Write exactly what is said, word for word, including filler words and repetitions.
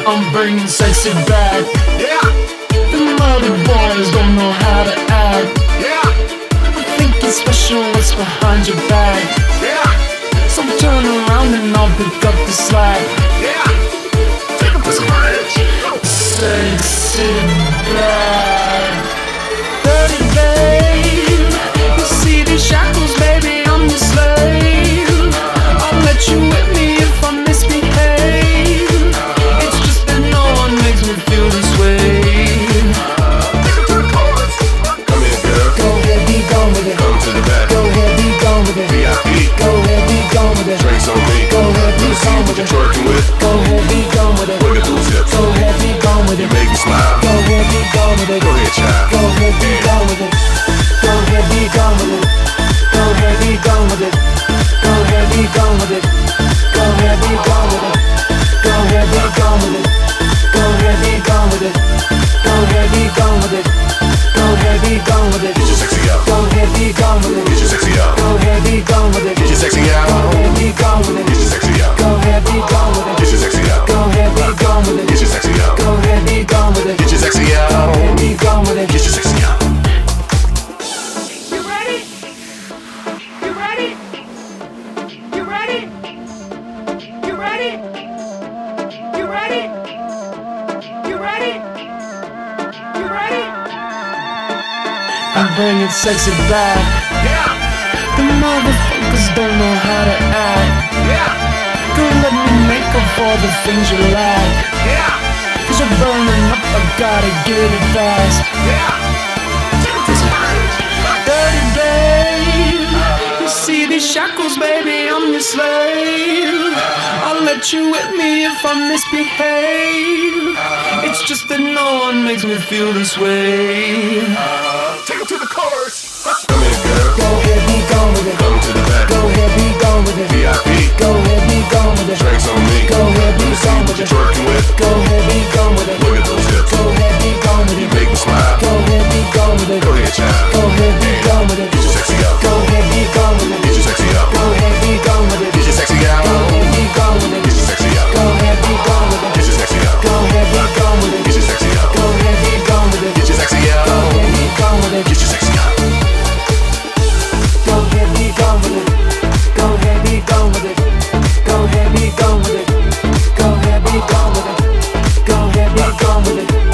I'm bringing sexy back. Yeah. The mother boys don't know how to act. Yeah. I think it's special what's behind your back. Yeah. So turn around and I'll pick up the slack. Yeah. Take up this bridge. Sexy back. Dirty babe. You see these shackles, baby, I'm your slave. I'll let you whip me if I misbehave. It's just that no one makes me feel this way. Come here, girl. Go ahead, be gone with it. Come to the back. Go ahead, be gone with it. V I P. Go ahead, be gone with it. Drinks on me. Go ahead, be Let's see gone what with you're it. twerking with. Go ahead, be gone with it. Wiggle those hips. Go ahead, be gone with You it. make me smile. Go ahead, be gone with it. Go ahead, child. Go ahead, be gone with it. Go ahead, be gone with it. Go ahead, be gone with it. Go ahead, be gone with it. Go ahead, be gone with it. Go ahead, be gone with it. Go ahead, be gone with it. Go ahead, be gone with it. Go ahead, be gone with it. Get your sexy out. Go ahead, be gone with it. Get your sexy out. Go ahead, be gone with it. Get your sexy out. Go ahead, be gone with it. Get your sexy out. Go ahead, be gone with it. Get your sexy out. Go ahead, be gone with it. Get your sexy out. Go ahead, be gone with it. Get your sexy Go out. ahead, be gone with it. Get your sexy out. You ready? You ready? You ready? You ready? You ready? You ready? You ready? I'm bringing sexy back. Yeah. The motherfuckers don't know how to act. Yeah. Girl, let me make up for the things you lack. Yeah. Cause you're burning up, I gotta get it fast. Yeah. Take up this bridge. Dirty babe, you see these shackles, baby, I'm your slave. I'll let you whip me if I misbehave. It's just that no one makes me feel this way. Take it to the chorus. Come here, girl. Go ahead, be gone with it. Come to the back. Go ahead, be gone with it. V I P. Go ahead, be gone with it. Drinks on me. Go ahead, be Let's see gone what with you're it. twerking with. Go ahead, be gone with it. Look at those hips. Go ahead, be gone with You it. make me smile. Go ahead, be gone with it. Go ahead, child. Go ahead, be gone with it. Get your sexy out. Go ahead, be gone with it. Get your sexy out. Go ahead, be gone with it. Get your sexy out. Go ahead, be gone with it. Get your sexy out. Go ahead, be gone with it. Get your sexy out. Go ahead, be gone with it. Get your sexy out. Go ahead, be gone with it. Get your sexy out. Go ahead, be gone with it. Get your sexy out. Go ahead, be gone with it. Go ahead, be gone with it. Go ahead, be gone with it. Go ahead, be gone with it. Go ahead, be gone with it.